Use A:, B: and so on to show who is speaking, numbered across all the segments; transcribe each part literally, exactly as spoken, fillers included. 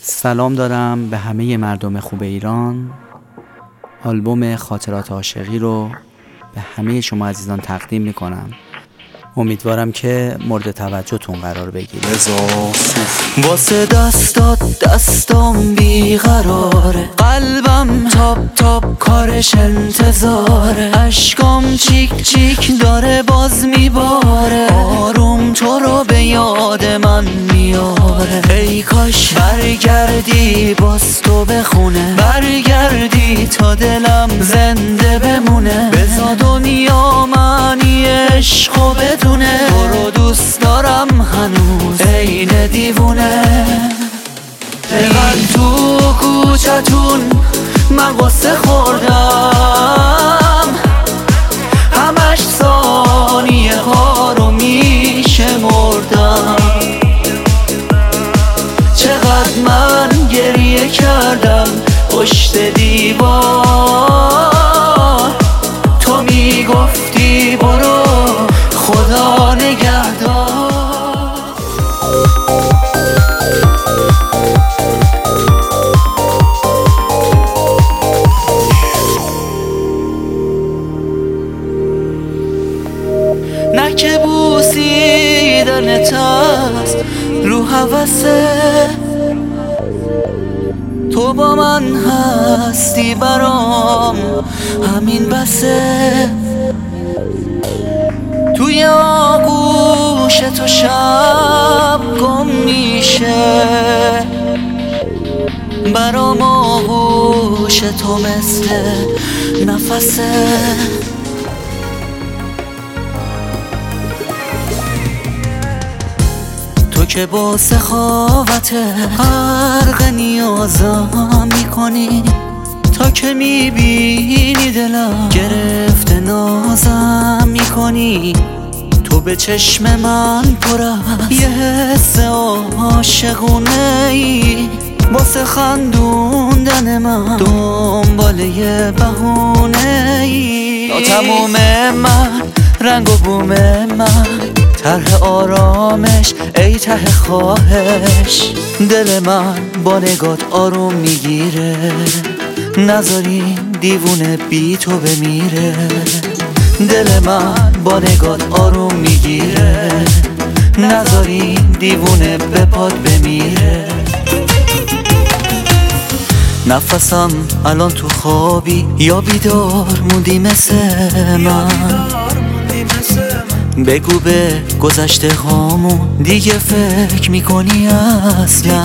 A: سلام دارم به همه مردم خوب ایران. آلبوم خاطرات عاشقی رو به همه شما عزیزان تقدیم میکنم. امیدوارم که مورد توجهتون قرار بگیره.
B: واسه دستات دستام بیقراره، قلبم تاپ تاپ کارش انتظاره، اشکام چیک چیک داره باز میباره، آروم تو رو به یاد من میاره. ای کاش برگردی باز تو بخونه، برگردی تا دلم زنده بمونه، بزا دنیا معنی عشقو بدونه، تو رو دوست دارم هنوز عین دیوونه. دقیقا تو کوچتون من قصه خوردم، همش ثانیه ها رو میشه مردم، چقدر من گریه کردم پشت دیوار، تو میگفتی برو خدا نگهدار. نه که بوسیدنت است رو هوسه، تو با من هستی برام همین بسه، توی آغوش تو شب گم میشه، برام آغوش تو مثل نفسه. تو که با سخاوت غرق نیازم میکنی، تا که میبینی دلم گرفته نازم میکنی، تو به چشم من پر از یه حس عاشقونه ای، واسه خندوندن من دنبال یه بهونه ای. تا تموم من رنگ و بوم من، طرح آرامش ای ته خواهش، دل من با نگات آروم میگیره، نذاری دیوونه بی تو بمیره، دل من با نگات آروم میگیره، نذاری دیوونه به پاد بمیره. نفسم الان تو خوابی یا بیدار موندی مثل من، بگو به گذشته هامون دیگه فکر میکنی اصلا،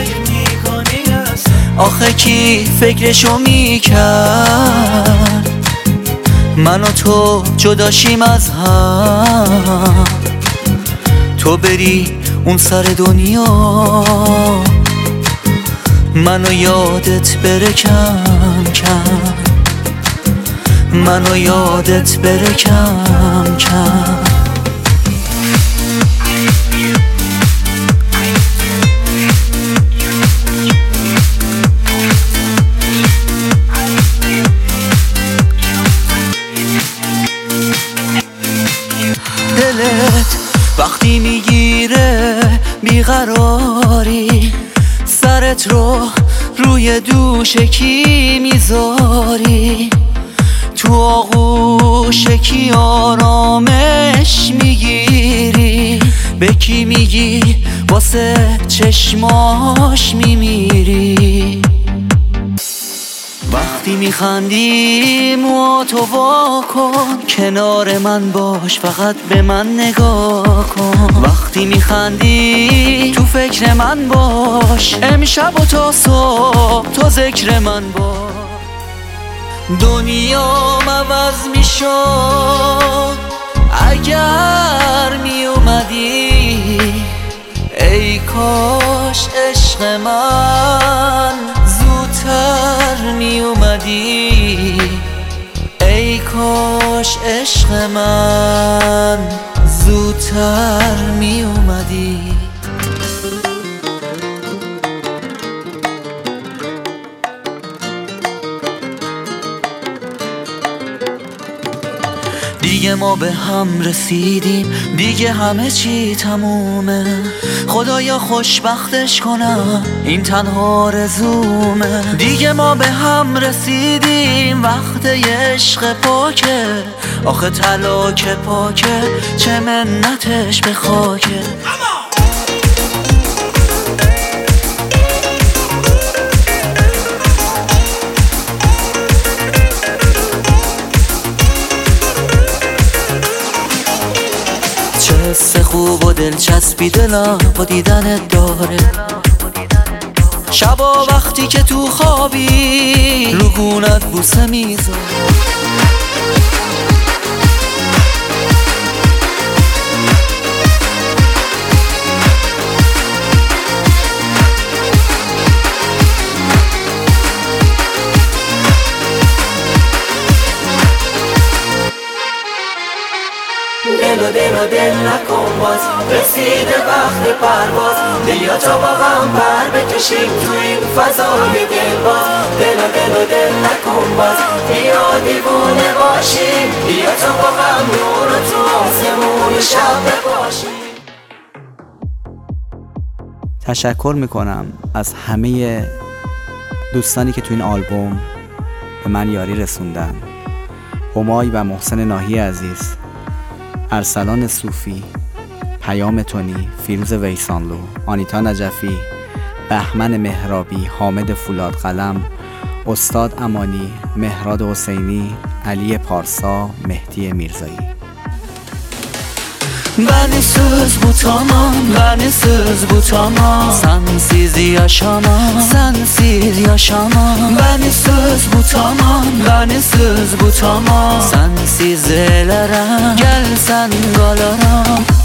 B: آخه کی فکرشو میکرد من و تو جداشیم از هم، تو بری اون سر دنیا منو یادت بره کم کم، منو یادت بره کم کم. دلت وقتی میگیره بیقراری، سرت رو روی دوش کی میذاری، تو آغوش کی آرامش میگیری، به کی میگی واسه چشماش میمیری. وقتی میخندی مواتو وا کن، کنار من باش فقط به من نگاه کن، وقتی میخندی تو فکر من باش، امشب و تا صبح تو ذکر من باش. دنیام عوض میشد اگر میومدی، ای کاش عشق من زودتر میومدی، ای کاش عشق من زودتر میومدی. دیگه ما به هم رسیدیم، دیگه همه چی تمومه. خدایا خوشبختش کنم، این تنها آرزومه. دیگه ما به هم رسیدیم، وقت عشق پاکه. آخه طلا که پاکه، چه منتش به خاکه. حس خوب و دلچسبی دلم با دیدنت داره. شبا وقتی که تو خوابی رو گونت بوسه میذاره.
C: دل و دل و دل نکن باز، رسیده وقت پرواز. بیا تا با هم پر بکشیم تو این فضای دلباز. دل و دل و دل نکن باز، بیا دیوونه باشیم. بیا تا با هم نور تو آسمون شب باشیم.
A: تشکر میکنم از همه دوستانی که تو این آلبوم به من یاری رسوندن. همای و محسن ناهی عزیز، ارسلان صوفی، پیام تونی، فیروز ویسانلو، آنیتا نجفی، بهمن مهرابی، حامد فولاد قلم، استاد امانی، مهراد حسینی، علی پارسا، مهدی میرزایی.
B: Bensiz bu tamam, bensiz bu tamam. Sensiz yaşamam, sensiz yaşamam. Bensiz bu tamam, bensiz bu tamam. Sensiz elərəm, gəl sən qalaram.